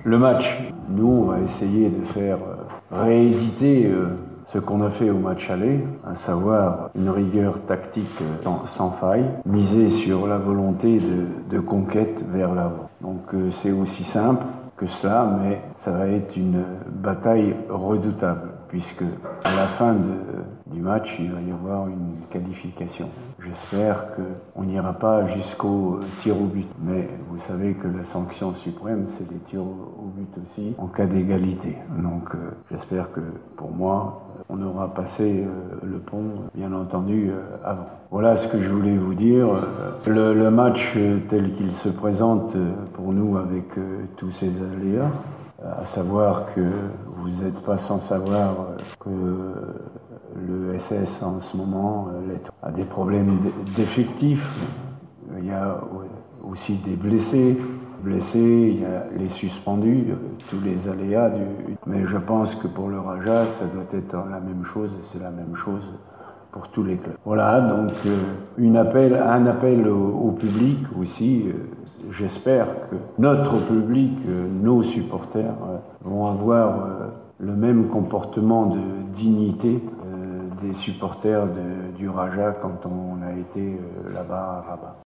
Le match, nous, on va essayer de faire rééditer ce qu'on a fait au match aller, à savoir une rigueur tactique sans faille, miser sur la volonté de conquête vers l'avant. Donc c'est aussi simple que cela, mais ça va être une bataille redoutable, puisque à la fin du match, il va y avoir une qualification. J'espère qu'on n'ira pas jusqu'au tir au but, mais vous savez que la sanction suprême, c'est les tirs au but aussi, en cas d'égalité. Donc j'espère que, pour moi, on aura passé le pont, bien entendu, avant. Voilà ce que je voulais vous dire. Le match tel qu'il se présente pour nous avec tous ces aléas, à savoir que vous n'êtes pas sans savoir que le SS en ce moment a des problèmes d'effectifs. Il y a aussi des blessés, il y a les suspendus, tous les aléas. Mais je pense que pour le Raja, ça doit être la même chose, et c'est la même chose pour tous les clubs. Voilà, donc un appel au public aussi. J'espère que notre public, nos supporters, vont avoir le même comportement de dignité des supporters du Raja quand on a été là-bas à Rabat.